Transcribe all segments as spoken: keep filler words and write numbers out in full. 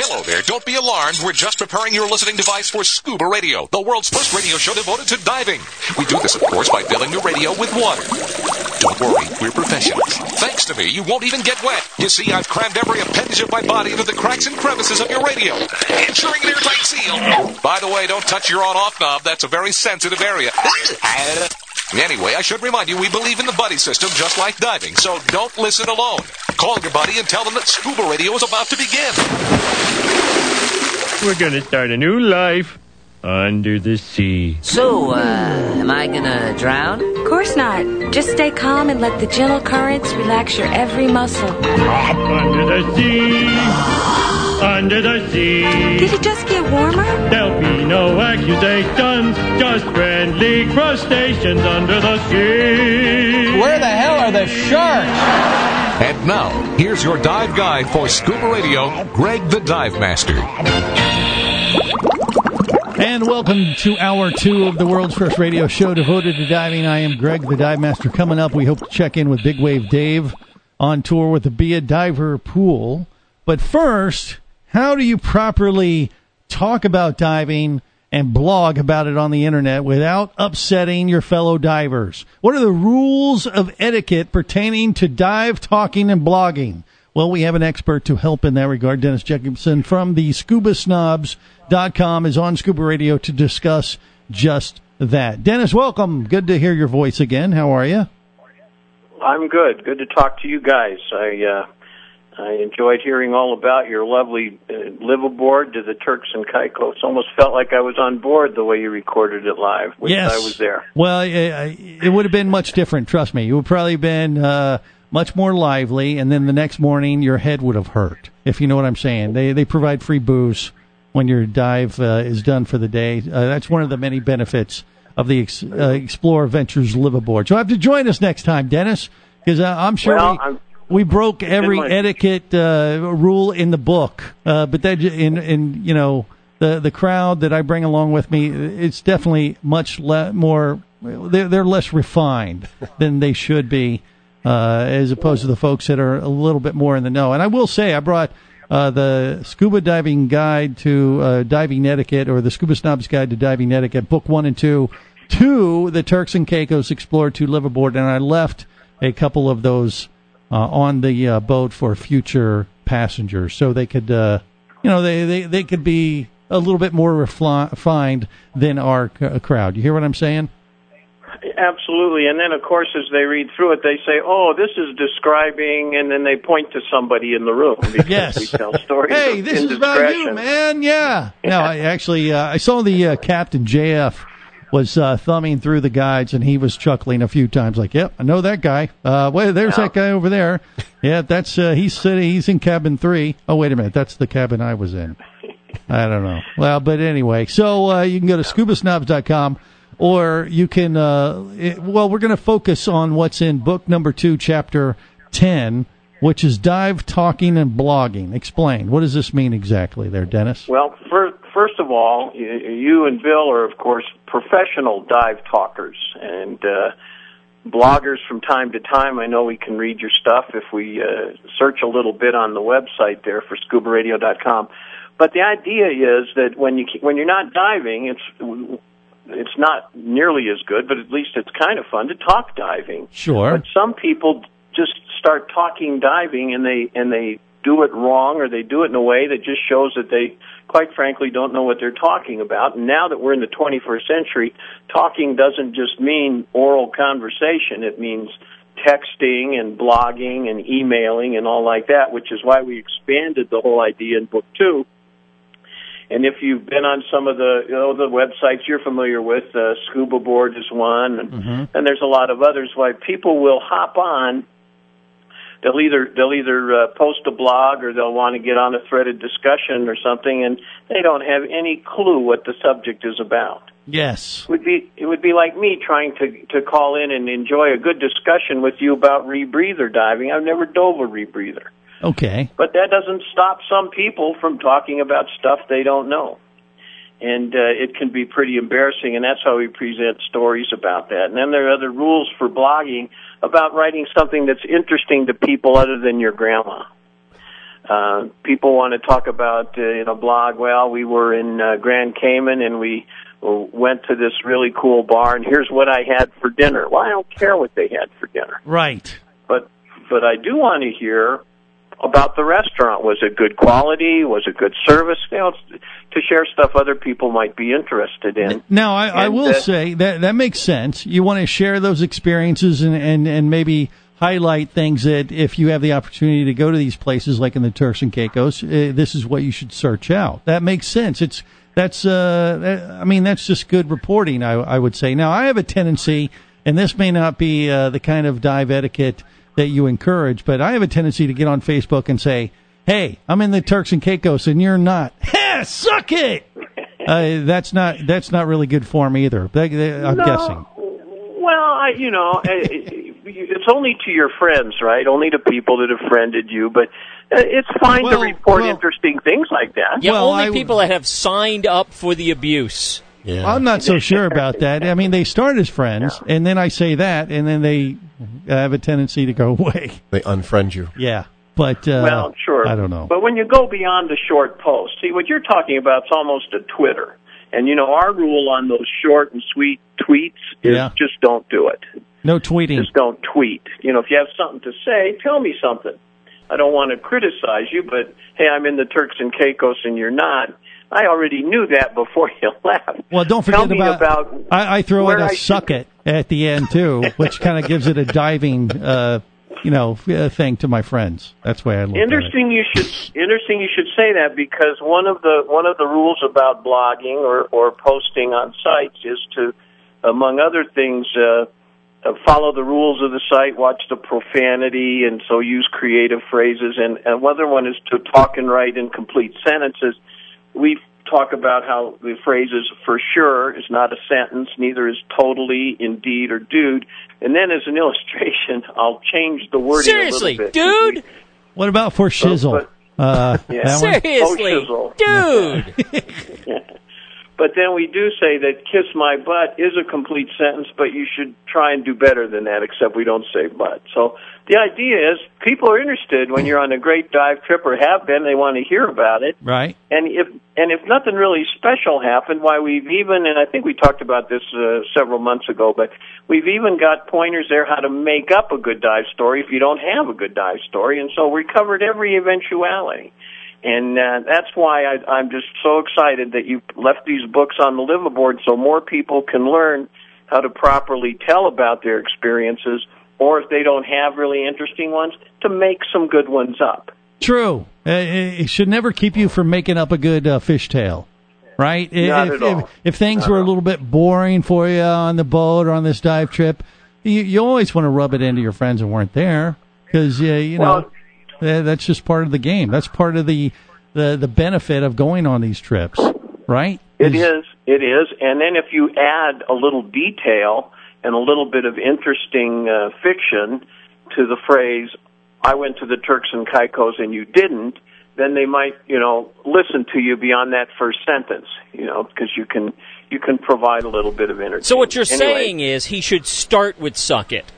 Hello there. Don't be alarmed. We're just preparing your listening device for Scuba Radio, the world's first radio show devoted to diving. We do this, of course, by filling your radio with water. Don't worry, we're professionals. Thanks to me, you won't even get wet. You see, I've crammed every appendage of my body into the cracks and crevices of your radio, ensuring an airtight seal. By the way, don't touch your on-off knob. That's a very sensitive area. Anyway, I should remind you, we believe in the buddy system just like diving, so don't listen alone. Call your buddy and tell them that Scuba Radio is about to begin. We're going to start a new life under the sea. So, uh, am I going to drown? Of course not. Just stay calm and let the gentle currents relax your every muscle. Under the sea. Under the sea. Did it just get warmer? There'll be no accusations, just friendly crustaceans under the sea. Where the hell are the sharks? And now, here's your dive guide for Scuba Radio, Greg the Dive Master. And welcome to hour two of the world's first radio show devoted to diving. I am Greg the Dive Master. Coming up, we hope to check in with Big Wave Dave on tour with the Be a Diver pool. But first, how do you properly talk about diving and blog about it on the internet without upsetting your fellow divers? What are the rules of etiquette pertaining to dive talking and blogging? Well, we have an expert to help in that regard. Dennis Jacobson from the scuba snobs dot com is on Scuba Radio to discuss just that. Dennis, welcome. Good to hear your voice again. How are you? I'm good. Good to talk to you guys. I uh I enjoyed hearing all about your lovely uh, liveaboard to the Turks and Caicos. Almost felt like I was on board the way you recorded it live. Which yes. I was there. Well, it, it would have been much different, trust me. It would probably have been uh, much more lively, and then the next morning your head would have hurt, if you know what I'm saying. They they provide free booze when your dive uh, is done for the day. Uh, that's one of the many benefits of the Ex- uh, Explorer Ventures liveaboard. So you have to join us next time, Dennis, because uh, I'm sure well, we... I'm- We broke every etiquette uh, rule in the book, uh, but that in in you know the the crowd that I bring along with me, it's definitely much le- more. They're they're less refined than they should be, uh, as opposed to the folks that are a little bit more in the know. And I will say, I brought uh, the Scuba Diving Guide to uh, Diving Etiquette, or the Scuba Snobs Guide to Diving Etiquette, book one and two, to the Turks and Caicos Explorer two liveaboard, and I left a couple of those Uh, on the uh, boat for future passengers, so they could, uh, you know, they, they, they could be a little bit more refined than our c- crowd. You hear what I'm saying? Absolutely. And then, of course, as they read through it, they say, oh, this is describing, and then they point to somebody in the room because yes. we tell stories Hey, of this is about you, man. Yeah. No, I actually, uh, I saw the uh, Captain J F was uh, thumbing through the guides, and he was chuckling a few times, like, "Yep, I know that guy. Uh, wait, there's yeah. that guy over there. Yeah, that's uh, he's sitting. He's in cabin three. Oh, wait a minute, that's the cabin I was in. I don't know. Well, but anyway, so uh, you can go to scuba snobs dot com, or you can. Uh, it, well, we're going to focus on what's in book number two, chapter ten, which is dive talking and blogging. Explain. What does this mean exactly, there, Dennis? Well, first. First of all, you and Bill are, of course, professional dive talkers and uh, bloggers from time to time. I know we can read your stuff if we uh, search a little bit on the website there for scuba radio dot com. But the idea is that when you when you're not diving, it's it's not nearly as good, but at least it's kind of fun to talk diving. Sure. But some people just start talking diving and they and they do it wrong, or they do it in a way that just shows that they, quite frankly, don't know what they're talking about. And now that we're in the twenty-first century, talking doesn't just mean oral conversation. It means texting and blogging and emailing and all like that, which is why we expanded the whole idea in book two. And if you've been on some of the, you know, the websites you're familiar with, uh, Scuba Board is one, and, mm-hmm. and there's a lot of others, why people will hop on. They'll either they'll either uh, post a blog, or they'll want to get on a threaded discussion or something, and they don't have any clue what the subject is about. Yes, it would be it would be like me trying to to call in and enjoy a good discussion with you about rebreather diving. I've never dove a rebreather. Okay, but that doesn't stop some people from talking about stuff they don't know, and uh, it can be pretty embarrassing. And that's how we present stories about that. And then there are other rules for blogging about writing something that's interesting to people other than your grandma. Uh, people want to talk about uh, in a blog, well, we were in uh, Grand Cayman and we went to this really cool bar, and here's what I had for dinner. Well, I don't care what they had for dinner. Right. But but I do want to hear about the restaurant. Was it good quality? Was it good service? You know, to share stuff other people might be interested in. Now, I, I will uh, say that that makes sense. You want to share those experiences and, and, and maybe highlight things that if you have the opportunity to go to these places like in the Turks and Caicos, uh, this is what you should search out. That makes sense. It's That's, uh, that, I mean, that's just good reporting, I, I would say. Now, I have a tendency, and this may not be uh, the kind of dive etiquette that you encourage, but I have a tendency to get on Facebook and say, hey, I'm in the Turks and Caicos, and you're not. Heh, suck it! uh, that's not that's not really good form either, that, that, I'm no, guessing. Well, I, you know, it's only to your friends, right? Only to people that have friended you, but it's fine well, to report well, interesting things like that. Yeah, well, only I, people that have signed up for the abuse. Yeah. I'm not so sure about that. I mean, they start as friends, yeah. and then I say that, and then they have a tendency to go away. They unfriend you. Yeah, but uh, well, sure. I don't know. But when you go beyond the short post, see, what you're talking about is almost a Twitter. And, you know, our rule on those short and sweet tweets is yeah. just don't do it. No tweeting. Just don't tweet. You know, if you have something to say, tell me something. I don't want to criticize you, but, hey, I'm in the Turks and Caicos and you're not. I already knew that before you left. Well, don't forget tell me about, about I, I throw in a I suck should... it at the end, too, which kind of gives it a diving, uh, you know, thing to my friends. That's the way I look interesting at it. You should, interesting you should say that, because one of the one of the rules about blogging or, or posting on sites is to, among other things, uh, uh, follow the rules of the site, watch the profanity, and so use creative phrases. And, and another one is to talk and write in complete sentences. We talk about how the phrases "for sure" is not a sentence, neither is "totally," "indeed," or "dude." And then as an illustration, I'll change the wording Seriously, a little bit. dude? What about for shizzle? So, but, uh, yeah. that one? Seriously, oh, dude? But then we do say that "kiss my butt" is a complete sentence, but you should try and do better than that, except we don't say butt. So the idea is people are interested when you're on a great dive trip, or have been. They want to hear about it. Right. And if and if nothing really special happened, why we've even, and I think we talked about this uh, several months ago, but we've even got pointers there how to make up a good dive story if you don't have a good dive story. And so we covered every eventuality. And uh, that's why I, I'm just so excited that you left these books on the liveaboard so more people can learn how to properly tell about their experiences, or if they don't have really interesting ones, to make some good ones up. True. Uh, it should never keep you from making up a good uh, fishtail, right? Not if, at all. If, if things Not were at a little bit boring for you on the boat or on this dive trip, you, you always want to rub it into your friends who weren't there, because, uh, you well, know, uh, that's just part of the game. That's part of the, the, the benefit of going on these trips, right? It is. It is. And then if you add a little detail and a little bit of interesting uh, fiction to the phrase, "I went to the Turks and Caicos and you didn't," then they might, you know, listen to you beyond that first sentence, you know, because you can you can provide a little bit of entertainment. So what you're anyway, saying is he should start with "suck it."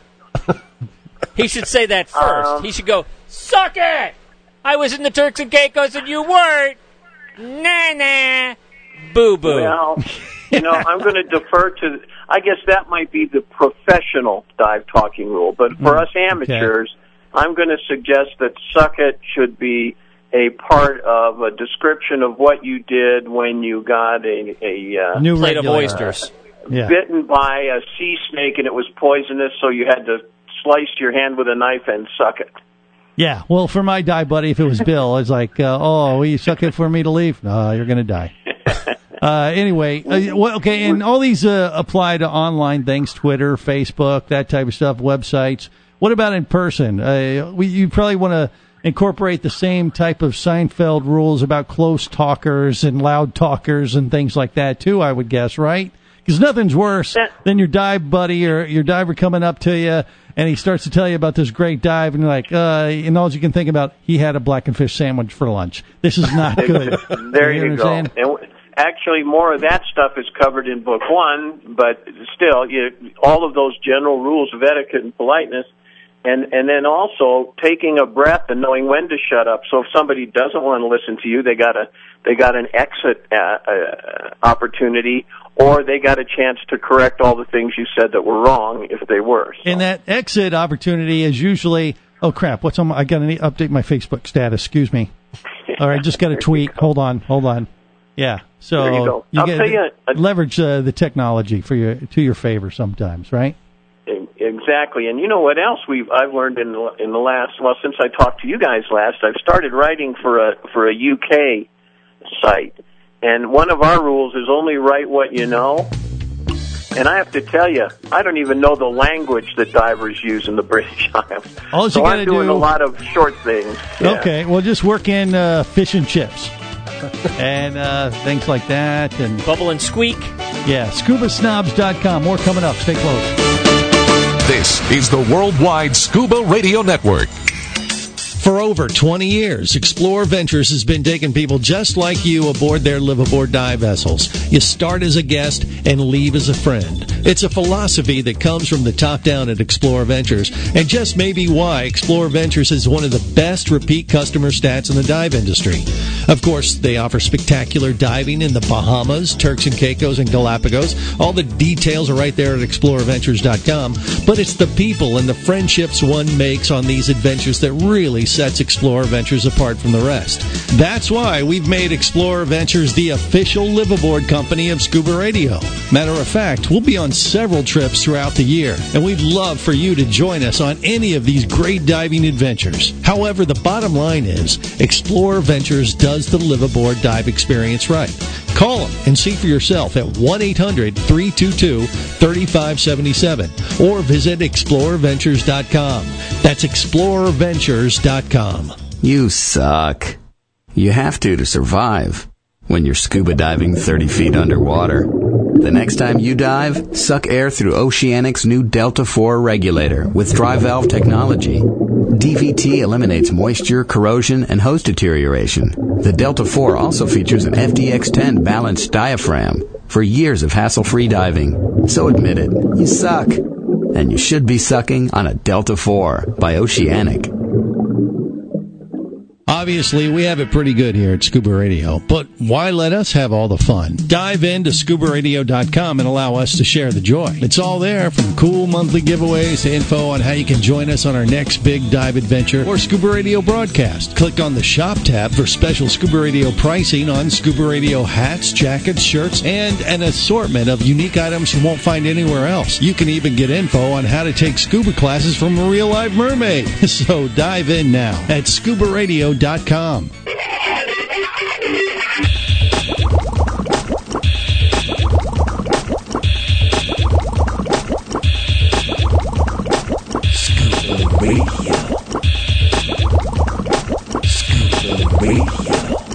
He should say that first. Um, he should go, "Suck it! I was in the Turks and Caicos and you weren't. Nah, nah. Boo-boo." Well, you know, I'm going to defer to, I guess that might be the professional dive talking rule, but for us amateurs, okay. I'm going to suggest that "suck it" should be a part of a description of what you did when you got a, a uh, New plate regular. of oysters. Yeah. bitten by a sea snake and it was poisonous, so you had to slice your hand with a knife and suck it. Yeah, well, for my dive buddy, if it was Bill, it's like, uh, oh, will you suck it for me to leave? No, you're going to die. Uh, anyway, uh, well, okay, and all these uh, apply to online things, Twitter, Facebook, that type of stuff, websites. What about in person? Uh, we, you probably want to incorporate the same type of Seinfeld rules about close talkers and loud talkers and things like that, too, I would guess, right? Because nothing's worse than your dive buddy or your diver coming up to you, and he starts to tell you about this great dive, and you're like, uh, and all you can think about, he had a blackened fish sandwich for lunch. This is not good. There you, you go. And actually, more of that stuff is covered in book one, but still, you, all of those general rules of etiquette and politeness And and then also taking a breath and knowing when to shut up. So if somebody doesn't want to listen to you, they got a they got an exit uh, uh, opportunity, or they got a chance to correct all the things you said that were wrong if they were. So. And that exit opportunity is usually, oh crap, what's on my, I got to update my Facebook status. Excuse me. All right, just got a tweet. Hold on, hold on. Yeah, so there you go. you I'll get, tell you, uh, leverage uh, the technology for your to your favor sometimes, right? Exactly, and you know what else we've I've learned in the, in the last well since I talked to you guys last, I've started writing for a for a U K site, and one of our rules is only write what you know. And I have to tell you, I don't even know the language that divers use in the British Isles. All you so gotta I'm doing do, a lot of short things. Yeah. Okay, well, just work in uh, fish and chips and uh, things like that, and Bubble and Squeak. Yeah, scuba snobs dot com. More coming up. Stay close. This is the Worldwide Scuba Radio Network. For over twenty years, Explorer Ventures has been taking people just like you aboard their live-aboard dive vessels. You start as a guest and leave as a friend. It's a philosophy that comes from the top down at Explorer Ventures, and just maybe why Explorer Ventures is one of the best repeat customer stats in the dive industry. Of course, they offer spectacular diving in the Bahamas, Turks and Caicos, and Galapagos. All the details are right there at explorer ventures dot com, but it's the people and the friendships one makes on these adventures that really sets Explorer Ventures apart from the rest. That's why we've made Explorer Ventures the official live-aboard company of Scuba Radio. Matter of fact, we'll be on several trips throughout the year, and we'd love for you to join us on any of these great diving adventures. However, the bottom line is, Explorer Ventures does the live-aboard dive experience right. Call them and see for yourself at one eight hundred three two two three five seven seven or visit explorer ventures dot com. That's explorer ventures dot com. You suck. You have to to survive when you're scuba diving thirty feet underwater. The next time you dive, suck air through Oceanic's new Delta four regulator with dry valve technology. D V T eliminates moisture, corrosion, and hose deterioration. The Delta four also features an F D X ten balanced diaphragm for years of hassle-free diving. So admit it, you suck. And you should be sucking on a Delta four by Oceanic. Obviously, we have it pretty good here at Scuba Radio, but why let us have all the fun? Dive into scuba radio dot com and allow us to share the joy. It's all there, from cool monthly giveaways to info on how you can join us on our next big dive adventure or Scuba Radio broadcast. Click on the Shop tab for special Scuba Radio pricing on Scuba Radio hats, jackets, shirts, and an assortment of unique items you won't find anywhere else. You can even get info on how to take scuba classes from a real live mermaid. So dive in now at scuba radio dot com. Scuba Radio. Scuba Radio.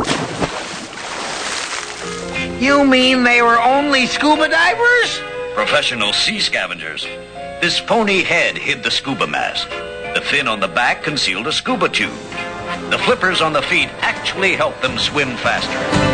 You mean they were only scuba divers? Professional sea scavengers. This phony head hid the scuba mask. The fin on the back concealed a scuba tube. The flippers on the feet actually helped them swim faster.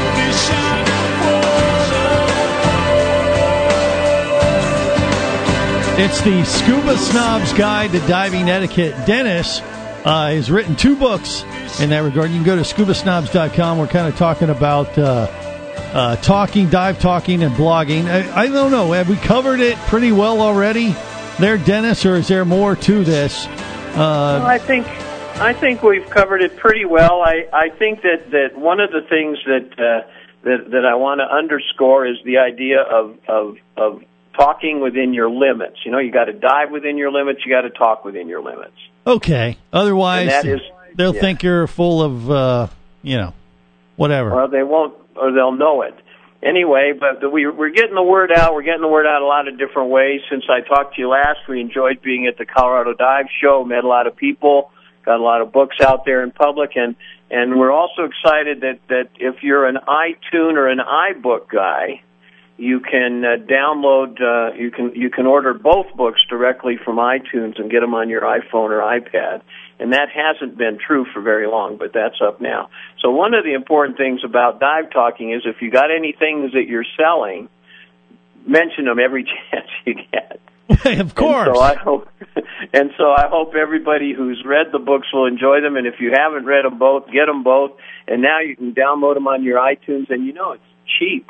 It's the Scuba Snob's Guide to Diving Etiquette. Dennis uh, has written two books in that regard. You can go to scuba snobs dot com. We're kind of talking about uh, uh, talking, dive talking, and blogging. I, I don't know. Have we covered it pretty well already there, Dennis, or is there more to this? Uh, well, I think... I think we've covered it pretty well. I, I think that, that one of the things that uh, that, that I want to underscore is the idea of, of of talking within your limits. You know, you got to dive within your limits. You got to talk within your limits. Okay. Otherwise, that is, they'll yeah. think you're full of, uh, you know, whatever. Or they won't, or they'll know it. Anyway, but the, we, we're getting the word out. We're getting the word out a lot of different ways. Since I talked to you last, we enjoyed being at the Colorado Dive Show, met a lot of people. Got a lot of books out there in public, and, and we're also excited that, that if you're an iTunes or an iBook guy, you can uh, download, uh, you can you can order both books directly from iTunes and get them on your iPhone or iPad. And that hasn't been true for very long, but that's up now. So one of the important things about dive talking is if you got any things that you're selling, mention them every chance you get. Of course. And so I hope, and so I hope everybody who's read the books will enjoy them. And if you haven't read them both, get them both. And now you can download them on your iTunes, and you know it's cheap.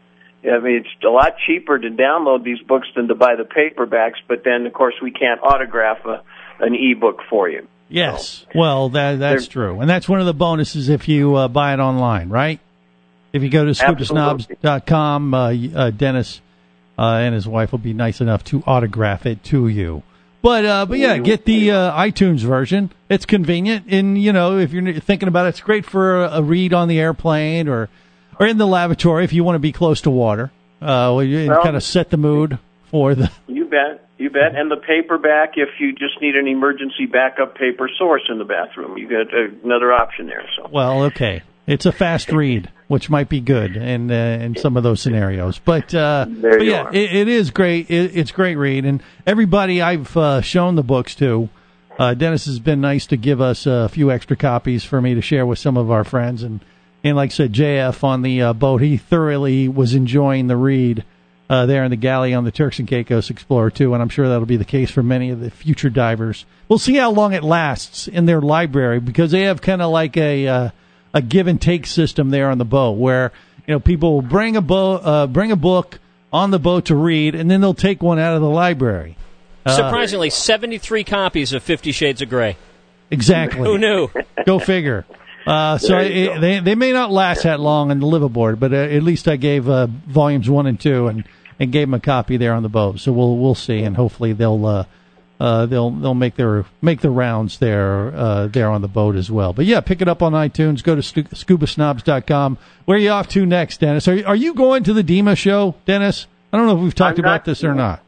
I mean, it's a lot cheaper to download these books than to buy the paperbacks. But then, of course, we can't autograph a, an e-book for you. Yes. So, well, that that's true, and that's one of the bonuses if you uh, buy it online, right? If you go to scuba snobs dot com, uh, uh, Dennis uh, and his wife will be nice enough to autograph it to you. But uh, but yeah, get the uh, iTunes version. It's convenient, and you know if you're thinking about it, it's great for a, a read on the airplane or or in the lavatory if you want to be close to water. Uh, well, you well, kind of set the mood for the. You bet, you bet. And the paperback, if you just need an emergency backup paper source in the bathroom, you get another option there. So. Well, okay. It's a fast read, which might be good in uh, in some of those scenarios. But, uh, but yeah, it, it is great. It, it's great read. And everybody I've uh, shown the books to, uh, Dennis has been nice to give us a few extra copies for me to share with some of our friends. And, and like I said, J F on the uh, boat, he thoroughly was enjoying the read uh, there in the galley on the Turks and Caicos Explorer two. And I'm sure that'll be the case for many of the future divers. We'll see how long it lasts in their library because they have kind of like a... Uh, a give and take system there on the boat where, you know, people will bring a bo- uh, bring a book on the boat to read, and then they'll take one out of the library. Uh, Surprisingly, seventy-three copies of Fifty Shades of Grey. Exactly. Who knew? Go figure. Uh, so it, they they may not last that long on the liveaboard, but uh, at least I gave uh, volumes one and two and, and gave them a copy there on the boat. So we'll we'll see, and hopefully they'll uh, uh, they'll they'll make their make the rounds there uh, there on the boat as well. But yeah, pick it up on iTunes. Go to stu- scuba snobs dot com. Where are you off to next, Dennis? Are you, are you going to the DEMA show, Dennis? I don't know if we've talked I'm about not, this or not.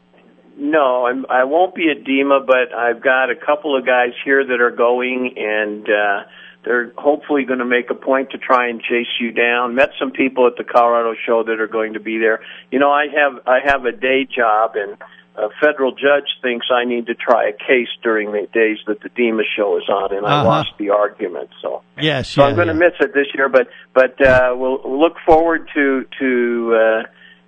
No, I'm, I won't be at DEMA, but I've got a couple of guys here that are going, and uh, they're hopefully going to make a point to try and chase you down. Met some people at the Colorado show that are going to be there. You know, I have I have a day job, and a federal judge thinks I need to try a case during the days that the DEMA show is on, and I Uh-huh. lost the argument. So, Yes, so yeah, I'm going to yeah. miss it this year, but but uh, we'll, we'll look forward to to uh,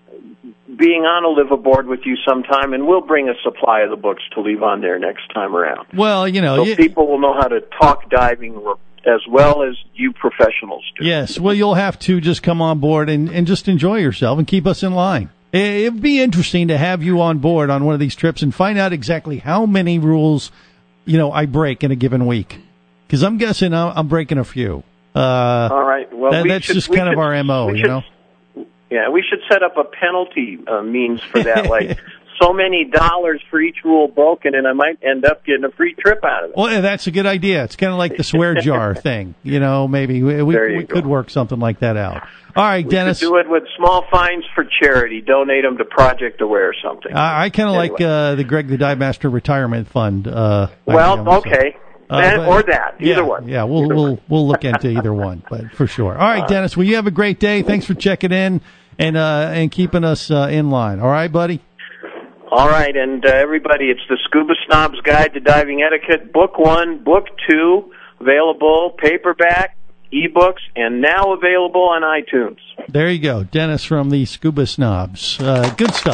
being on a liveaboard with you sometime, and we'll bring a supply of the books to leave on there next time around. Well, you know, so you- people will know how to talk diving as well as you professionals do. Yes, well, you'll have to just come on board and, and just enjoy yourself and keep us in line. It would be interesting to have you on board on one of these trips and find out exactly how many rules, you know, I break in a given week. Because I'm guessing I'm I'm breaking a few. Uh, All right. Well, that, we that's should, just we kind should, of our M O, we you should, know? Yeah, we should set up a penalty uh, means for that, like so many dollars for each rule broken, and I might end up getting a free trip out of it. Well, yeah, that's a good idea. It's kind of like the swear jar thing. You know, maybe we, we, There you we go. could work something like that out. All right, We Dennis. should do it with small fines for charity. Donate them to Project Aware or something. I, I kind of Anyway. like uh, the Greg the Dive Master Retirement Fund. Uh, Well, idea myself. okay. Uh, That but- or that. Either yeah, one. Yeah, we'll Either we'll one. we'll look into either one, but for sure. All right, Dennis. Well, you have a great day. Thanks for checking in and uh, and keeping us uh, in line. All right, buddy. All right, and uh, everybody, it's the Scuba Snob's Guide to Diving Etiquette, Book One, Book Two, available paperback, ebooks, and now available on iTunes. There you go, Dennis from the Scuba Snobs. Uh, good stuff.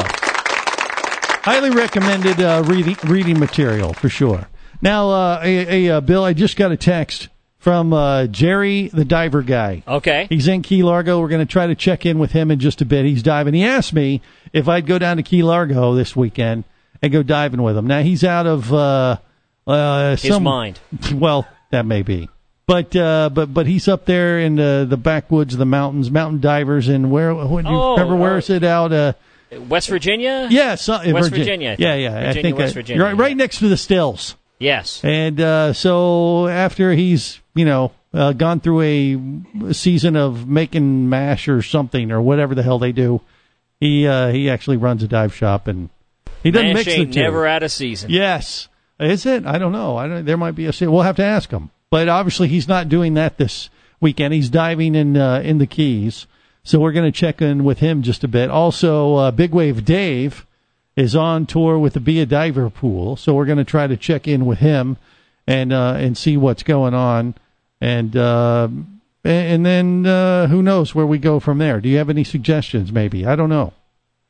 Highly recommended uh, reading reading material for sure. Now, uh, a, a, uh, Bill, I just got a text from uh, Jerry, the diver guy. Okay. He's in Key Largo. We're going to try to check in with him in just a bit. He's diving. He asked me if I'd go down to Key Largo this weekend and go diving with him. Now, he's out of uh, uh, His some, mind. Well, that may be. But uh, but but he's up there in the, the backwoods of the mountains, mountain divers, and where? What, do you Oh, remember where uh, is it out? Uh, West Virginia? yes, uh, West Virgi- Virginia. I think. Yeah, yeah. Virginia, I think West uh, Virginia. right, right next to the stills. Yes. And uh, so after he's, you know, uh, gone through a season of making mash or something or whatever the hell they do, he uh, he actually runs a dive shop and he doesn't Mash mix the ain't two. never out of season. Yes, is it? I don't know. I don't. There might be a. We'll have to ask him. But obviously he's not doing that this weekend. He's diving in uh, in the Keys, so we're going to check in with him just a bit. Also, uh, Big Wave Dave is on tour with the Be a Diver pool, so we're going to try to check in with him and uh, and see what's going on, and uh, and then uh, who knows where we go from there. Do you have any suggestions? Maybe I don't know.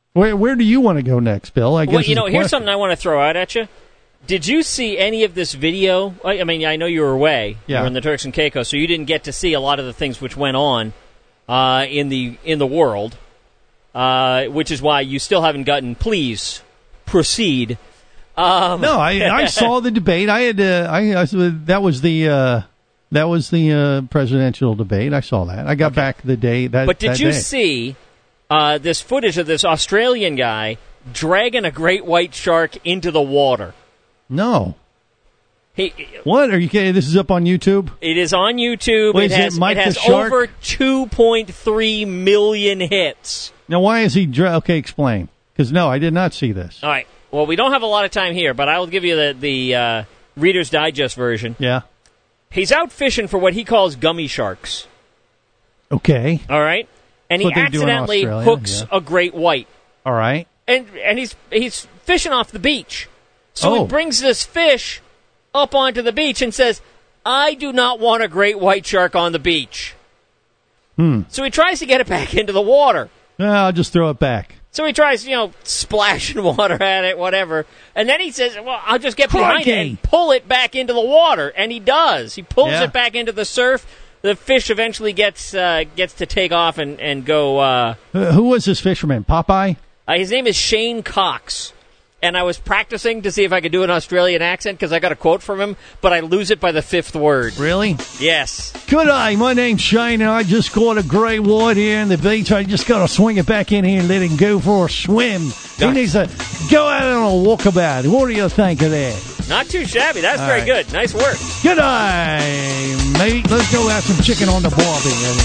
Where where do you want to go next, Bill? I guess Well, you is know, the here's question. something I want to throw out at you. Did you see any of this video? I I mean, I know you were away. Yeah. You were in the Turks and Caicos, so you didn't get to see a lot of the things which went on uh, in the in the world, uh, which is why you still haven't gotten. Please proceed. Um, No, I, I saw the debate. I had uh, I, I that was the uh, that was the uh, presidential debate. I saw that. I got back the day that. But did that you day. see uh, this footage of this Australian guy dragging a great white shark into the water? No. He, What are you kidding? This is up on YouTube. it is on YouTube. Wait, it is has, it Mike it has the Shark? over two point three million hits. Now, why is he? Dra- okay, explain. Because no, I did not see this. All right. Well, we don't have a lot of time here, but I will give you the, the uh, Reader's Digest version. Yeah. He's out fishing for what he calls gummy sharks. Okay. All right? And he What they do in accidentally Australia, hooks yeah. a great white. All right. And and he's he's fishing off the beach. So Oh. he brings this fish up onto the beach and says, I do not want a great white shark on the beach. Hmm. So he tries to get it back into the water. Well, I'll just throw it back. So he tries, you know, splashing water at it, whatever. And then he says, well, I'll just get behind it and pull it back into the water. And he does. He pulls Yeah. it back into the surf. The fish eventually gets uh, gets to take off and, and go. Uh, Uh, who was this fisherman? Popeye? uh, his name is Shane Cox. And I was practicing to see if I could do an Australian accent because I got a quote from him, but I lose it by the fifth word. Really? Yes. Good day, my name's Shane, and I just caught a great white here in the beach. I just got to swing it back in here and let him go for a swim. He needs to go out on a walkabout. What do you think of that? Not too shabby. That's All very right. good. Nice work. Good day, mate. Let's go have some chicken on the barbie.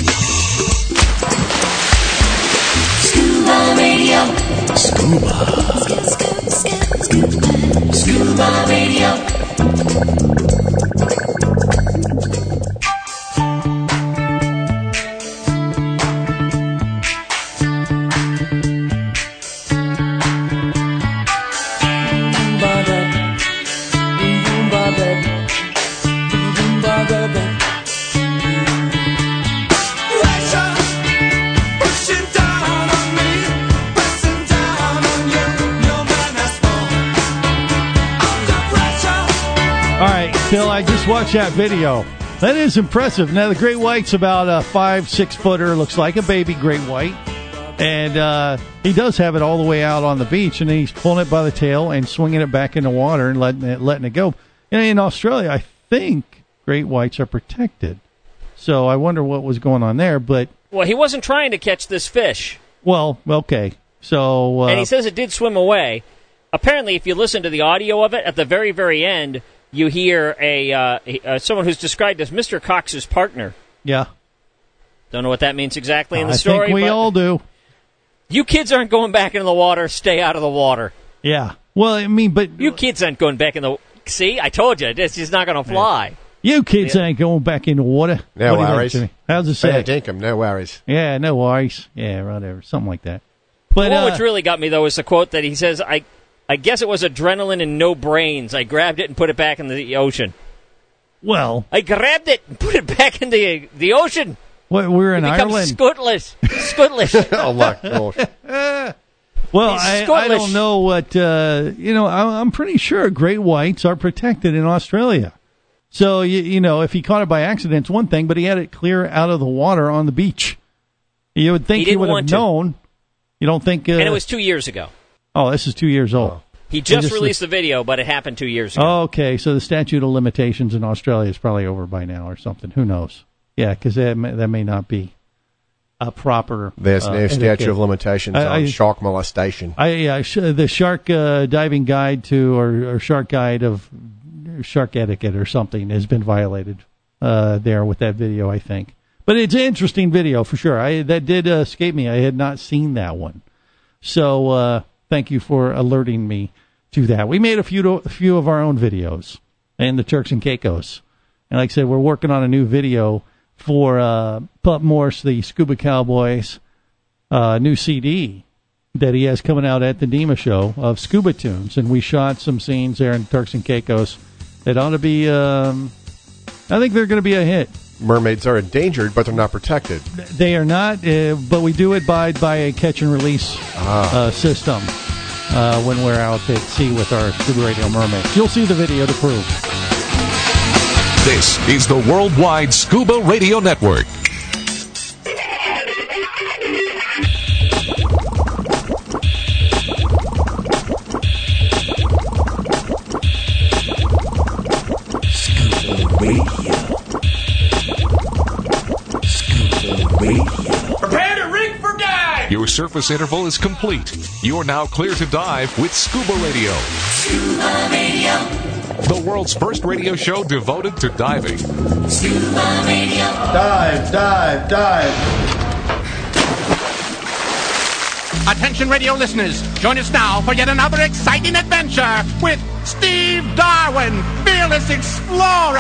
Scuba Radio. Scuba. Scuba Radio. All right, Phil, I just watched that video. That is impressive. Now, the great white's about a five, six footer, looks like a baby great white. And uh, he does have it all the way out on the beach, and he's pulling it by the tail and swinging it back in the water and letting it, letting it go. And in Australia, I think great whites are protected. So I wonder what was going on there. But, Well, he wasn't trying to catch this fish. well, okay. So, uh, And he says it did swim away. Apparently, if you listen to the audio of it, at the very, very end, you hear a uh, uh, someone who's described as Mister Cox's partner. yeah. Don't know what that means exactly in the I story. think we but all do. You kids aren't going back into the water. Stay out of the water. Yeah. Well, I mean, but You kids aren't going back in the... See, I told you. It's just not going to fly. you kids ain't going back in the water. No What do you think, worries. Jimmy? How's it say? Fair dinkum, no worries. Yeah, no worries. Yeah, whatever. Something like that. But But uh, what really got me, though, is the quote that he says, I I guess it was adrenaline and no brains. I grabbed it and put it back in the ocean. well, I grabbed it and put it back in the, the ocean. what, we're in It becomes Ireland. scootless. Scootless. Oh, my gosh. Well, He's I, I Scottish. don't know what, uh, you know, I, I'm pretty sure great whites are protected in Australia. So, you, you know, if he caught it by accident, it's one thing, but he had it clear out of the water on the beach. You would think He he, didn't would have want to. known. You don't think... Uh, And it was two years ago. oh, this is two years old. He just, just released the video, but it happened two years ago. Oh, okay, so the statute of limitations in Australia is probably over by now or something. Who knows? Yeah, because that, may- that may not be a proper... There's uh, no statute etiquette. of limitations I- on I- shark molestation. I yeah, sh- the shark uh, diving guide to or, or shark guide of shark etiquette or something has been violated uh, there with that video, I think. But it's an interesting video for sure. I that did uh, escape me. I had not seen that one, so uh, thank you for alerting me to that. We made a few to, a few of our own videos in the Turks and Caicos, and like I said, we're working on a new video for uh, Pup Morse, the Scuba Cowboys, uh, new C D that he has coming out at the DEMA show of Scuba Tunes, and we shot some scenes there in Turks and Caicos that ought to be, um, I think they're going to be a hit. mermaids are endangered, but they're not protected. They are not, uh, but we do abide by a catch and release ah. uh, system uh, when we're out at sea with our Scuba Radio mermaids. You'll see the video to prove. This is the Worldwide Scuba Radio Network. Radio. Scuba Radio. Prepare to rig for dive! Your surface interval is complete. You're now clear to dive with Scuba Radio. Scuba Radio. The world's first radio show devoted to diving. Scuba Radio. Dive, dive, dive. Attention radio listeners, join us now for yet another exciting adventure with Steve Darwin, Fearless Explorer.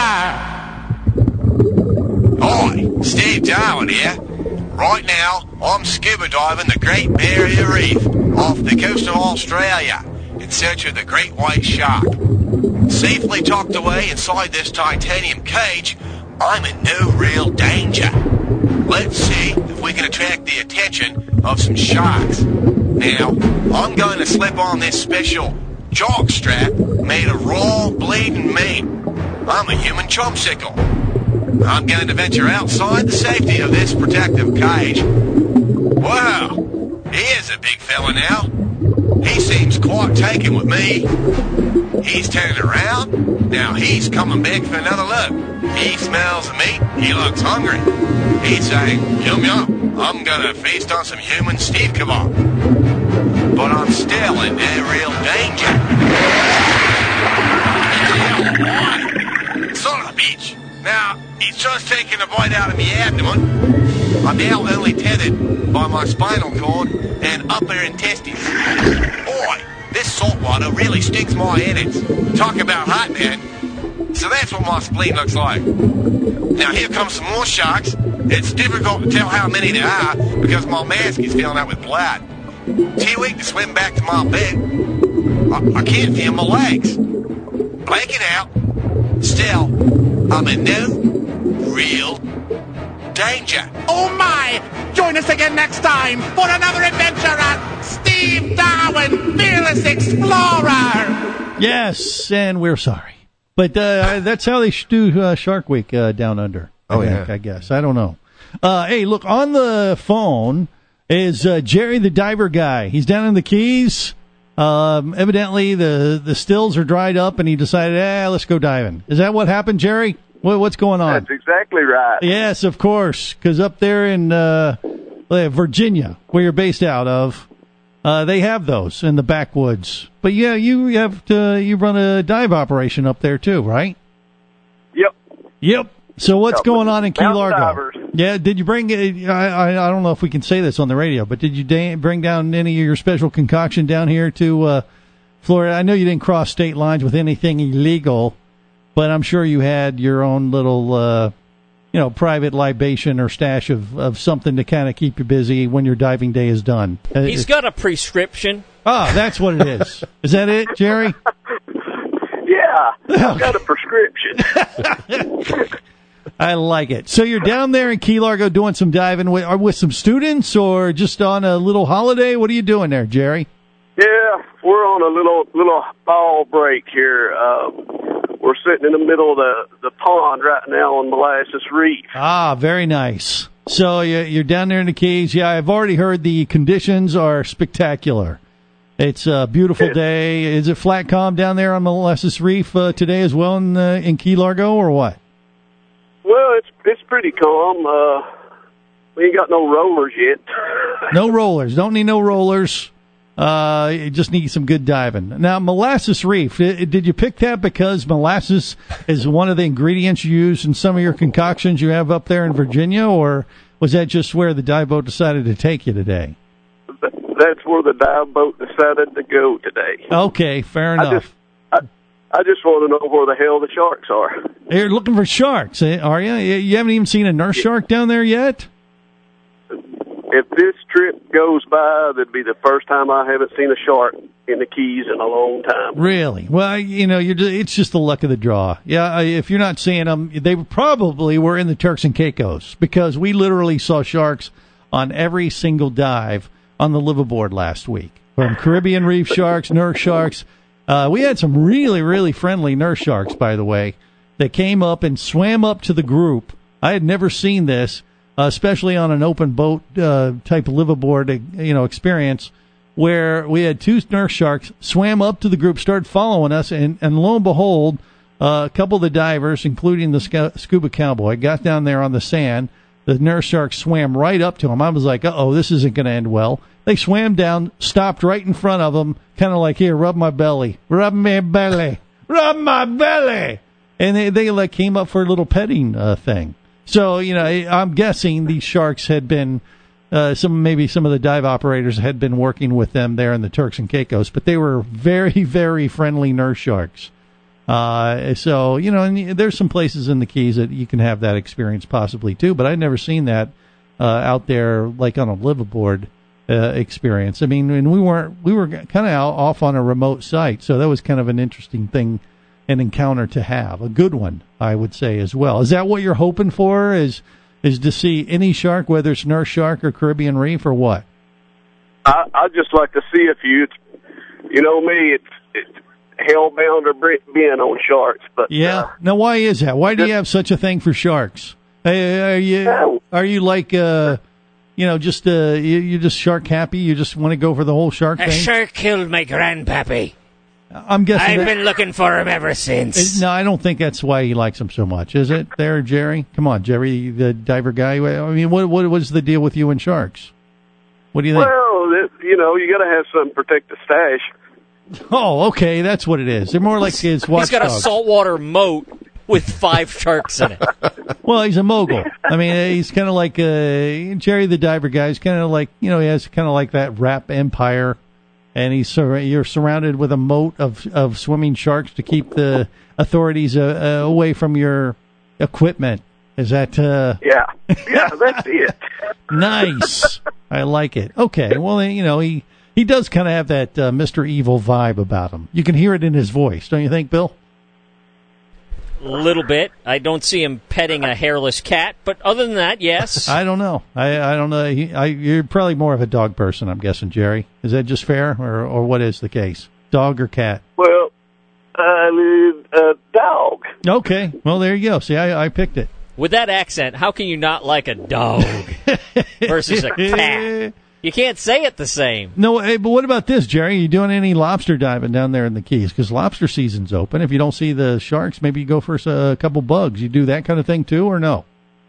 Hi, Steve Darwin here. Right now, I'm scuba diving the Great Barrier Reef off the coast of Australia in search of the great white shark. Safely tucked away inside this titanium cage, I'm in no real danger. Let's see if we can attract the attention of some sharks. Now, I'm going to slip on this special jock strap made of raw bleeding meat. I'm a human chumsicle. I'm going to venture outside the safety of this protective cage. Wow, he is a big fella now. He seems quite taken with me. He's turning around. Now he's coming back for another look. He smells the meat. He looks hungry. He's saying, yum yum, I'm going to feast on some human Steve kebab. But I'm still in no real danger. Why? Son of a bitch. Now, he's just taking a bite out of me abdomen. I'm now only tethered by my spinal cord and upper intestines. Boy, this salt water really stinks my innards. Talk about hot, man. So that's what my spleen looks like. Now here comes some more sharks. It's difficult to tell how many there are because my mask is filling up with blood. Too weak to swim back to my bed. I, I can't feel my legs. Blanking out. Still, I'm in no real danger. Oh my! Join us again next time for another adventure at Steve Darwin, Fearless Explorer! Yes, and we're sorry. But uh, that's how they should do uh, Shark Week uh, down under. Oh, I think, yeah. I guess. I don't know. Uh, hey, look, on the phone is uh, Jerry the Diver Guy. He's down in the Keys. Um, evidently, the, the stills are dried up, and he decided, eh, let's go diving. Is that what happened, Jerry? What, what's going on? That's exactly right. Yes, of course, because up there in uh, Virginia, where you're based out of, uh, they have those in the backwoods. But yeah, you have to, you run a dive operation up there too, right? Yep. Yep. So what's Yep. going on in Key Mountain Largo? divers. Yeah, did you bring? I, I I don't know if we can say this on the radio, but did you da- bring down any of your special concoction down here to uh, Florida? I know you didn't cross state lines with anything illegal, but I'm sure you had your own little, uh, you know, private libation or stash of, of something to kind of keep you busy when your diving day is done. Uh, He's got a prescription. Ah, that's what it is. Is that it, Jerry? Yeah, I've got a prescription. I like it. So you're down there in Key Largo doing some diving with, with some students or just on a little holiday? What are you doing there, Jerry? Yeah, we're on a little little fall break here. Uh, we're sitting in the middle of the, the pond right now on Molasses Reef. Ah, very nice. So you- you're down there in the Keys. Yeah, I've already heard the conditions are spectacular. It's a beautiful day. Is it flat calm down there on Molasses Reef uh, today as well in, uh, in Key Largo or what? Well, it's it's pretty calm. Uh, we ain't got no rollers yet. No rollers. Don't need no rollers. Uh, you just need some good diving. Now, Molasses Reef, i- did you pick that because molasses is one of the ingredients you use in some of your concoctions you have up there in Virginia, or was that just where the dive boat decided to take you today? That's where the dive boat decided to go today. Okay, fair I enough. just, I, I just want to know where the hell the sharks are. You're looking for sharks, eh, are you? You you haven't even seen a nurse shark down there yet? If this trip goes by, that'd be the first time I haven't seen a shark in the Keys in a long time. Really? Well, you know, you're just, it's just the luck of the draw. Yeah, if you're not seeing them, they probably were in the Turks and Caicos, because we literally saw sharks on every single dive on the liveaboard last week. From Caribbean reef sharks, nurse sharks. Uh, we had some really, really friendly nurse sharks, by the way, that came up and swam up to the group. I had never seen this, uh, especially on an open boat uh, type liveaboard, you know, experience, where we had two nurse sharks swam up to the group, started following us, and, and lo and behold, uh, a couple of the divers, including the sc- scuba cowboy, got down there on the sand. The nurse shark swam right up to him. I was like, uh-oh, this isn't going to end well. They swam down, stopped right in front of him, kind of like, here, rub my belly. Rub my belly. Rub my belly. And they, they like came up for a little petting uh, thing. So, you know, I'm guessing these sharks had been... Uh, some maybe some of the dive operators had been working with them there in the Turks and Caicos, but they were very, very friendly nurse sharks. Uh, so, you know, and there's some places in the Keys that you can have that experience possibly too, but I'd never seen that uh, out there like on a liveaboard uh, experience. I mean, and we weren't we were kind of off on a remote site, so that was kind of an interesting thing, an encounter to have, a good one, I would say as well. Is that what you're hoping for? Is is to see any shark, whether it's nurse shark or Caribbean reef or what? I, I'd just like to see a few. It's, you know me, it's, it's hellbound or being on sharks. But yeah. Uh, now, why is that? Why do you have such a thing for sharks? Hey, are you are you like uh, you know, just uh, you you just shark happy? You just want to go for the whole shark a thing? A shark killed my grandpappy. I'm guessing. I've that, been looking for him ever since. No, I don't think that's why he likes him so much, is it? There, Jerry. Come on, Jerry, the diver guy. I mean, what what was the deal with you and sharks? What do you think? Well, it, you know, you got to have something to protect the stash. Oh, okay, that's what it is. They're more like his watchdogs. He's got a saltwater moat with five sharks in it. Well, he's a mogul. I mean, he's kind of like uh, Jerry, the diver guy. He's kind of like, you know, he has kind of like that rap empire. And he's sur- you're surrounded with a moat of, of swimming sharks to keep the authorities uh, uh, away from your equipment. Is that? Uh... Yeah, yeah, that's it. Nice. I like it. Okay, well, you know, he, he does kind of have that uh, Mister Evil vibe about him. You can hear it in his voice, don't you think, Bill? A little bit. I don't see him petting a hairless cat, but other than that, yes. I don't know. I, I don't know. He, I, you're probably more of a dog person, I'm guessing, Jerry. Is that just fair, or or what is the case? Dog or cat? Well, uh, uh dog. Okay. Well, there you go. See, I, I picked it. With that accent, how can you not like a dog versus a cat? You can't say it the same. No, hey, but what about this, Jerry? Are you doing any lobster diving down there in the Keys? Because lobster season's open. If you don't see the sharks, maybe you go for a couple bugs. You do that kind of thing too, or no?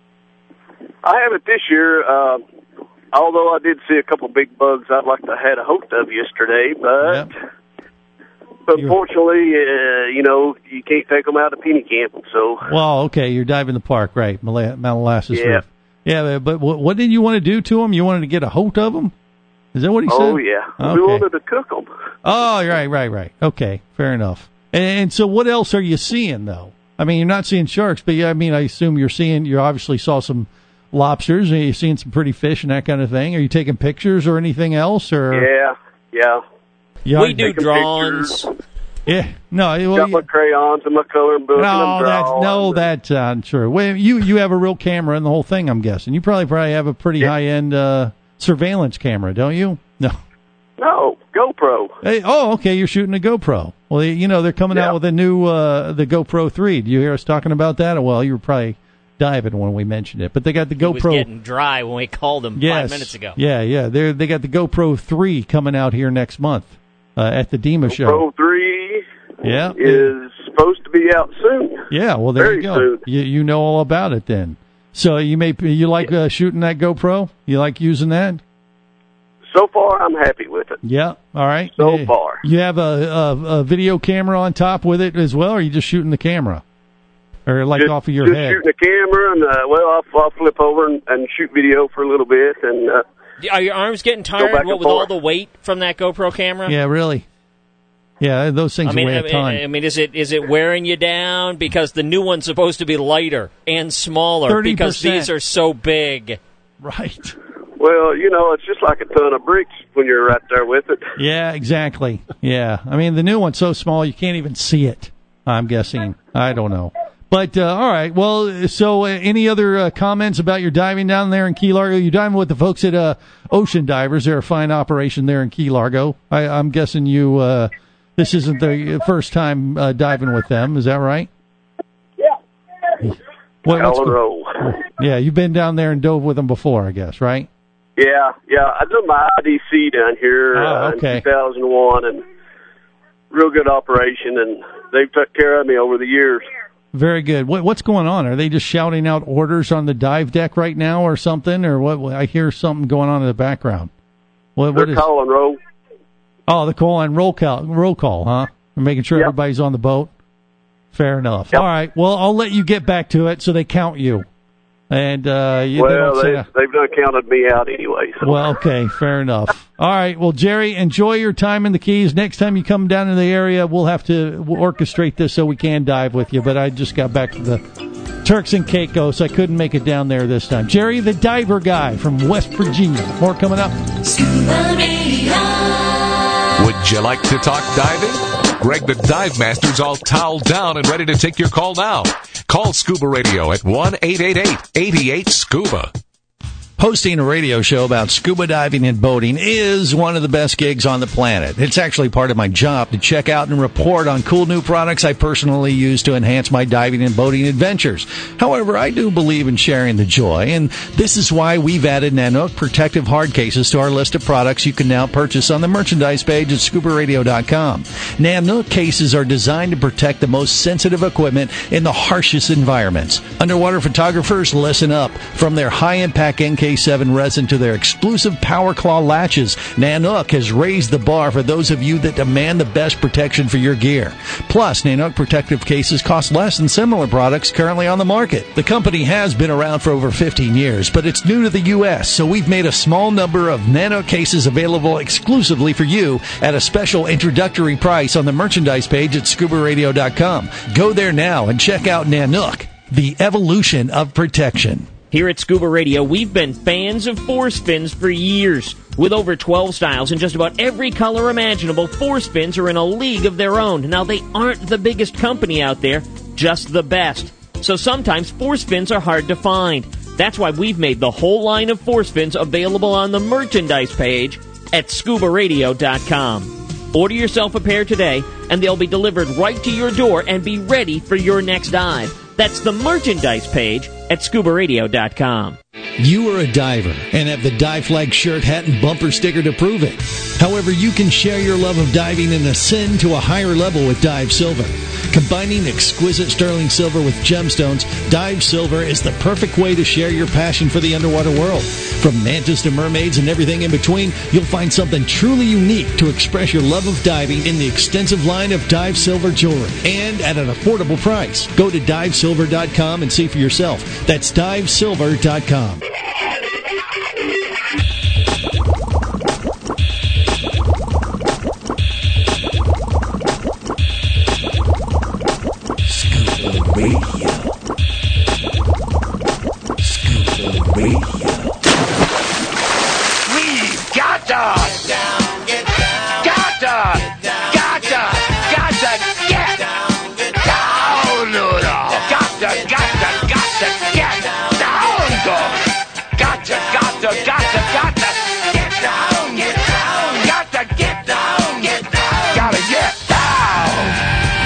I haven't this year. Uh, although I did see a couple big bugs I'd like to have had a host of yesterday, but yep. unfortunately, uh, you know, you can't take them out of penny camp. So, well, okay, you're diving the park, right? Mal- Molasses yeah. Reef. Yeah, but what, what did you want to do to them? You wanted to get a hold of them? Is that what he said? Oh, yeah. Okay. We wanted to cook them. Oh, right, right, right. Okay, fair enough. And, and so what else are you seeing, though? I mean, you're not seeing sharks, but, I mean, I assume you're seeing, you obviously saw some lobsters, and you're seeing some pretty fish and that kind of thing. Are you taking pictures or anything else? Or Yeah, yeah. You we do drawings. Pictures. Yeah, no. Well, got my crayons and my coloring book. No, and that's no, that's uh, true. Well, you you have a real camera in the whole thing, I'm guessing. You probably probably have a pretty yeah. high end uh, surveillance camera, don't you? No. No, GoPro. Hey, oh, okay. You're shooting a GoPro. Well, you know they're coming yeah. out with a new uh, the GoPro three. Do you hear us talking about that? Well, you were probably diving when we mentioned it, but they got the GoPro. It was getting dry when we called them yes. five minutes ago. Yeah, yeah. They they got the GoPro three coming out here next month uh, at the DEMA GoPro show. GoPro three. Yeah, is supposed to be out soon. Yeah, well there Very you go. Soon. You you know all about it then. So you may you like uh, shooting that GoPro? You like using that? So far, I'm happy with it. Yeah. All right. So yeah. far, you have a, a a video camera on top with it as well, or are you just shooting the camera, or like just, off of your just head? Shooting the camera, and uh, well, I'll, I'll flip over and, and shoot video for a little bit, and uh, are your arms getting tired? What with all the weight from that GoPro camera? Yeah, really. Yeah, those things I mean, weigh a I mean, ton. I mean, is it is it wearing you down because the new one's supposed to be lighter and smaller thirty percent. Because these are so big? Right. Well, Well, you know, it's just like a ton of bricks when you're right there with it. Yeah, exactly. Yeah. I mean, the new one's so small you can't even see it, I'm guessing. I don't know. But, uh, all right. Well, so uh, any other uh, comments about your diving down there in Key Largo? You're diving with the folks at uh, Ocean Divers. They're a fine operation there in Key Largo. I, I'm guessing you, uh, this isn't the first time uh, diving with them. Is that right? Yeah. What, what's Hell roll. Yeah, you've been down there and dove with them before, I guess, right? Yeah, yeah. I did my I D C down here oh, uh, okay. in two thousand one, and real good operation, and they've took care of me over the years. Very good. What, what's going on? Are they just shouting out orders on the dive deck right now or something? Or what? I hear something going on in the background. What, They're what is, calling roll. Oh, the call and roll call, roll call, huh? They're making sure yep. everybody's on the boat. Fair enough. Yep. All right. Well, I'll let you get back to it so they count you. And uh, you well, they they, a, they've done counted me out anyway. So. Well, okay, fair enough. All right, well, Jerry, enjoy your time in the Keys. Next time you come down to the area, we'll have to we'll orchestrate this so we can dive with you. But I just got back to the Turks and Caicos. I couldn't make it down there this time. Jerry, the diver guy from West Virginia. More coming up. Scuba Radio. Would you like to talk diving? Greg the Dive Master's all toweled down and ready to take your call now. Call Scuba Radio at one eight eight eight, eight eight, SCUBA. Hosting a radio show about scuba diving and boating is one of the best gigs on the planet. It's actually part of my job to check out and report on cool new products I personally use to enhance my diving and boating adventures. However, I do believe in sharing the joy, and this is why we've added Nanook protective hard cases to our list of products you can now purchase on the merchandise page at scuba radio dot com. Nanook cases are designed to protect the most sensitive equipment in the harshest environments. Underwater photographers, listen up. From their high-impact N K seven resin to their exclusive Power Claw latches, Nanook has raised the bar for those of you that demand the best protection for your gear. Plus, Nanook protective cases cost less than similar products currently on the market. The company has been around for over fifteen years, but it's new to the U S, so we've made a small number of Nanook cases available exclusively for you at a special introductory price on the merchandise page at scuba radio dot com. Go there now and check out Nanook, the evolution of protection. Here at Scuba Radio, we've been fans of force fins for years. With over twelve styles and just about every color imaginable, force fins are in a league of their own. Now, they aren't the biggest company out there, just the best. So sometimes force fins are hard to find. That's why we've made the whole line of force fins available on the merchandise page at scuba radio dot com. Order yourself a pair today, and they'll be delivered right to your door and be ready for your next dive. That's the merchandise page at scuba radio dot com. You are a diver and have the Dive Flag shirt, hat, and bumper sticker to prove it. However, you can share your love of diving and ascend to a higher level with Dive Silver. Combining exquisite sterling silver with gemstones, Dive Silver is the perfect way to share your passion for the underwater world. From mantas to mermaids and everything in between, you'll find something truly unique to express your love of diving in the extensive line of Dive Silver jewelry, and at an affordable price. Go to dive silver dot com and see for yourself. That's dive silver dot com. Scuba Radio. Scuba Radio. We've got to get down, get down, got to, got to, got to get down, get down, got to, got to, got to get down, got to, got to, got to, got to get down, get down, got to get down, get down, gotta get down.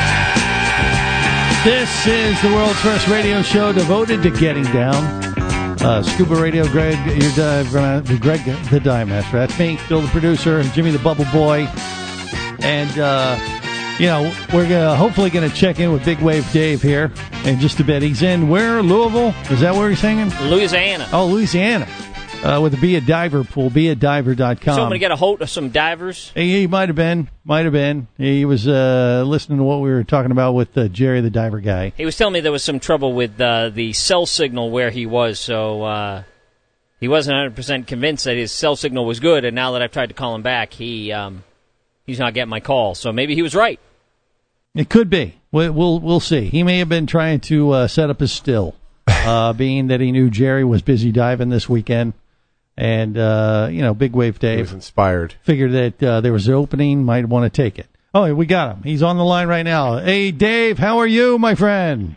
This is the world's first radio show devoted to getting down. Uh, Scuba Radio, Greg, your dive, uh, Greg, the Dive Master. That's me, Phil, the producer, and Jimmy, the Bubble Boy. And uh, you know, we're gonna hopefully going to check in with Big Wave Dave here in just a bit. He's in where? Louisville? Is that where he's singing? Louisiana. Oh, Louisiana. Uh, with the Be a Diver pool, be a diver dot com. So I'm going to get a hold of some divers? He, he might have been. Might have been. He was uh, listening to what we were talking about with uh, Jerry, the diver guy. He was telling me there was some trouble with uh, the cell signal where he was, so uh, he wasn't one hundred percent convinced that his cell signal was good, and now that I've tried to call him back, he um, he's not getting my call. So maybe he was right. It could be. We'll we'll, we'll see. He may have been trying to uh, set up his still, uh, being that he knew Jerry was busy diving this weekend. And, uh, you know, Big Wave Dave. He was inspired. Figured that uh, there was an opening, might want to take it. Oh, we got him. He's on the line right now. Hey, Dave, how are you, my friend?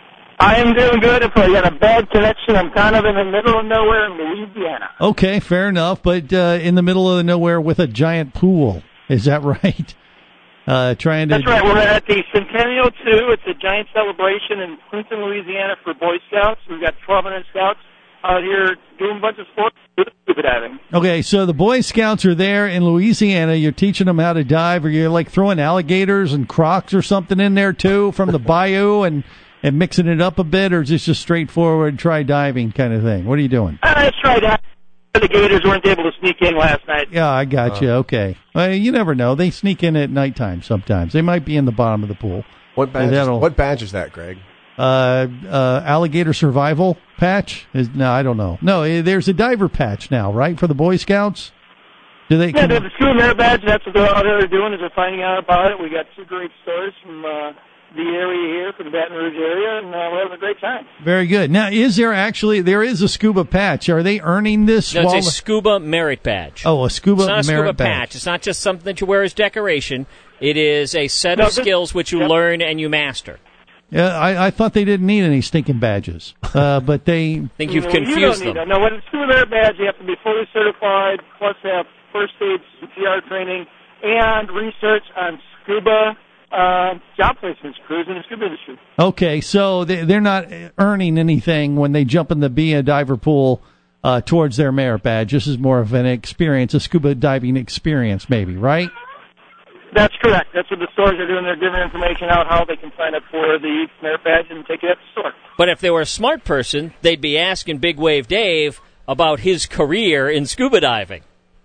I am doing good. If I got a bad connection, I'm kind of in the middle of nowhere in Louisiana. Okay, fair enough, but uh, in the middle of nowhere with a giant pool. Is that right? Uh, trying to. That's right. We're at the Centennial two. It's a giant celebration in Clinton, Louisiana for Boy Scouts. We've got twelve hundred scouts out here doing a bunch of sports, scuba diving. Okay, so the Boy Scouts are there in Louisiana. You're teaching them how to dive, or you're like throwing alligators and crocs or something in there too from the bayou and, and mixing it up a bit, or is this just straightforward try diving kind of thing? What are you doing? Uh, let's try diving. The Gators weren't able to sneak in last night. Yeah, I got you. Okay. Well, you never know. They sneak in at nighttime sometimes. They might be in the bottom of the pool. What badge, is, what badge is that, Greg? Uh, uh, alligator survival patch? Is, no, I don't know. No, eh, there's a diver patch now, right, for the Boy Scouts? Do they? Yeah, they have the scuba merit badge. That's what they're out there doing, is they're finding out about it. We got two great stories from uh, the area here, from the Baton Rouge area, and uh, we're having a great time. Very good. Now, is there actually, there is a scuba patch. Are they earning this? No, it's a scuba merit badge. Oh, a scuba merit badge. It's not a scuba badge. patch. It's not just something that you wear as decoration. It is a set No, of this- skills which you yep. learn and you master. Yeah, I, I thought they didn't need any stinking badges, uh, but they. I think you've No, confused you don't them. Need that. No, with a scuba merit badge, you have to be fully certified, plus have first aid, C P R training, and research on scuba uh, job placements, crews in the scuba industry. Okay, so they, they're not earning anything when they jump in the Be a Diver pool uh, towards their merit badge. This is more of an experience, a scuba diving experience, maybe, right? That's correct. That's what the stores are doing. They're giving information out how they can sign up for the merit badge and take it at the store. But if they were a smart person, they'd be asking Big Wave Dave about his career in scuba diving.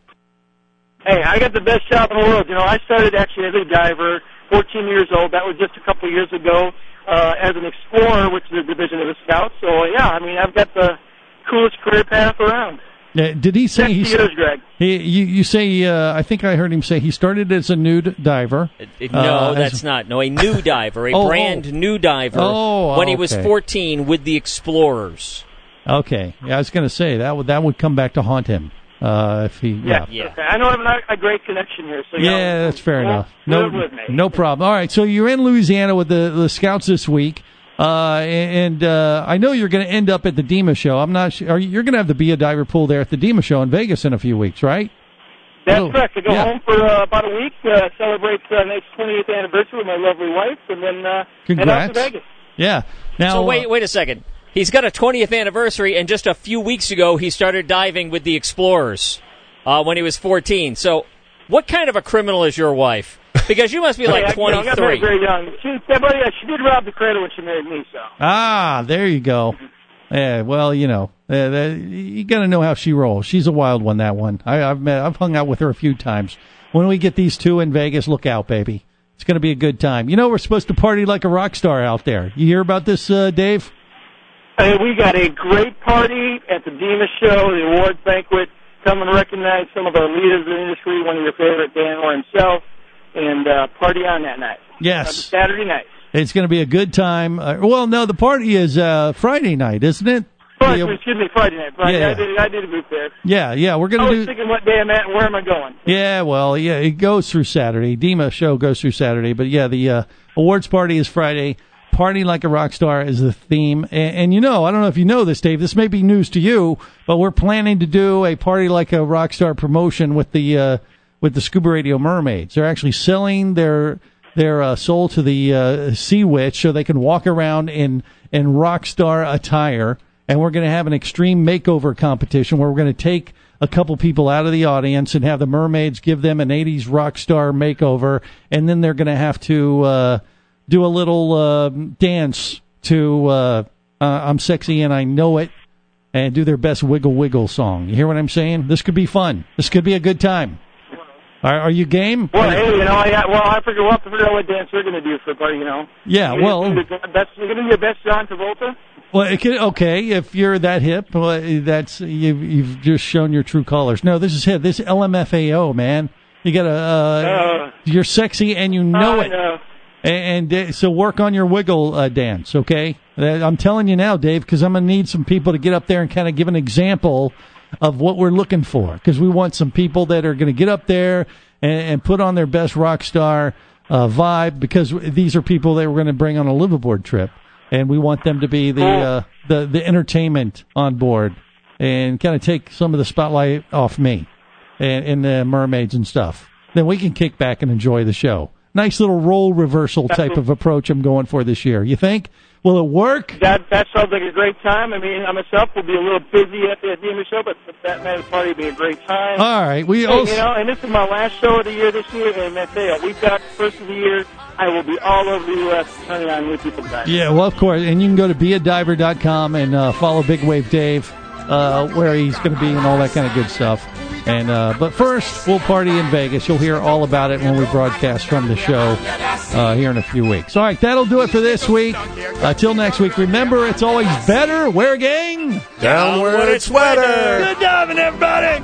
Hey, I got the best job in the world. You know, I started actually as a diver, fourteen years old. That was just a couple of years ago, uh, as an explorer, which is a division of the Scouts. So, yeah, I mean, I've got the coolest career path around. Uh, did he say he? years, Greg. He, you, you say? Uh, I think I heard him say he started as a nude diver. It- no, Uh, that's as- not. No, a new diver, a Oh, brand oh. new diver, Oh, when he was okay. fourteen with the Explorers. Okay, yeah, I was going to say that would that would come back to haunt him uh, if he. Yeah, Yeah. Okay. I know I have a, a great connection here. So Yeah, yeah, that's fair yeah, enough. No, live with me. no problem. All right, so you're in Louisiana with the, the Scouts this week, uh, and uh, I know you're going to end up at the DEMA show. I'm not sure. Are you, you're going to have the Be a Diver pool there at the DEMA show in Vegas in a few weeks, right? That's Oh, correct. I go yeah. home for uh, about a week, uh, celebrate uh, next twentieth anniversary with my lovely wife, and then uh, head out to Congrats. Vegas. Yeah. Now, so wait, wait a second. He's got a twentieth anniversary, and just a few weeks ago, he started diving with the Explorers uh, when he was fourteen. So, what kind of a criminal is your wife? Because you must be like Hey, I- you know, I got married twenty-three. very young. She, yeah, but yeah, she did rob the cradle when she married me, so. Ah, there you go. Yeah, well, you know, uh, that, you got to know how she rolls. She's a wild one. That one. I, I've met, I've hung out with her a few times. When we get these two in Vegas, look out, baby. It's going to be a good time. You know, we're supposed to party like a rock star out there. You hear about this, uh, Dave? Hey, we got a great party at the DEMA show, the awards banquet. Come and recognize some of our leaders in the industry, one of your favorite, Dan Orr himself, and uh, party on that night. Yes. Uh, Saturday night. It's going to be a good time. Uh, well, no, the party is uh, Friday night, isn't it? Friday, Yeah, excuse me, Friday night. Friday. Yeah. I did, I did a group there. yeah, yeah, we're going I to was do. thinking what day I'm at and where am I going. Yeah, well, yeah, it goes through Saturday. DEMA show goes through Saturday, but yeah, the uh, awards party is Friday. Party like a rock star is the theme, and, and you know, I don't know if you know this, Dave. This may be news to you, but we're planning to do a party like a rock star promotion with the uh, with the Scuba Radio Mermaids. They're actually selling their their uh, soul to the uh, Sea Witch so they can walk around in in rock star attire. And we're going to have an extreme makeover competition where we're going to take a couple people out of the audience and have the mermaids give them an eighties rock star makeover, and then they're going to have to uh, do a little uh, dance to uh, uh, I'm Sexy and I Know It, and do their best Wiggle Wiggle song. You hear what I'm saying? This could be fun. This could be a good time. Are, are you game? Well, hey, you know, I, well, I figure we'll have to figure out what dance we're going to do for a party, you know. Yeah, You're well... gonna do the best, you're going to do your best John Travolta? Well, it could, okay, if you're that hip, well, that's you've, you've just shown your true colors. No, this is hip. This is L M F A O, man. You got to, uh, Uh, you're sexy and you know I it. know. And, and uh, so work on your wiggle uh, dance, okay? Uh, I'm telling you now, Dave, because I'm going to need some people to get up there and kind of give an example of what we're looking for, because we want some people that are going to get up there and, and put on their best rock star uh, vibe, because these are people that we're going to bring on a liveaboard trip, and we want them to be the uh, the, the entertainment on board and kind of take some of the spotlight off me and, and the mermaids and stuff. Then we can kick back and enjoy the show. Nice little role reversal type of approach I'm going for this year. You think? Will it work? That that sounds like a great time. I mean, I myself will be a little busy at the, at the end of the show, but the Batman party will be a great time. All right. We hey, also... You know, and this is my last show of the year this year, and that's it. We've got first of the year. I will be all over the U S turning on new people back. Yeah, well, of course. And you can go to be a diver dot com and uh, follow Big Wave Dave, uh, where he's going to be and all that kind of good stuff. And uh, but first, we'll party in Vegas. You'll hear all about it when we broadcast from the show uh, here in a few weeks. All right, that'll do it for this week. Uh, till next week, remember, it's always better, where, gang? Down where it's wetter. Good diving, everybody.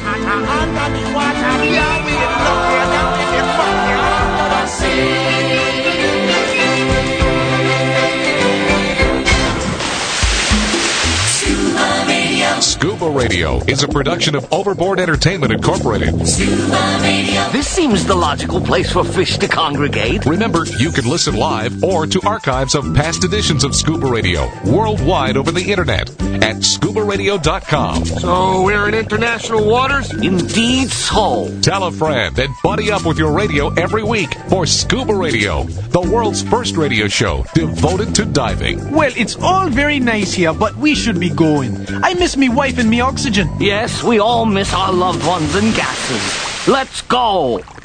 Scuba Radio is a production of Overboard Entertainment Incorporated. Scuba Radio. This seems the logical place for fish to congregate. Remember, you can listen live or to archives of past editions of Scuba Radio worldwide over the internet at scuba radio dot com. So we're in international waters? Indeed so. Tell a friend and buddy up with your radio every week for Scuba Radio, the world's first radio show devoted to diving. Well, it's all very nice here, but we should be going. I miss me wife and me oxygen. Yes, we all miss our loved ones and gases. Let's go.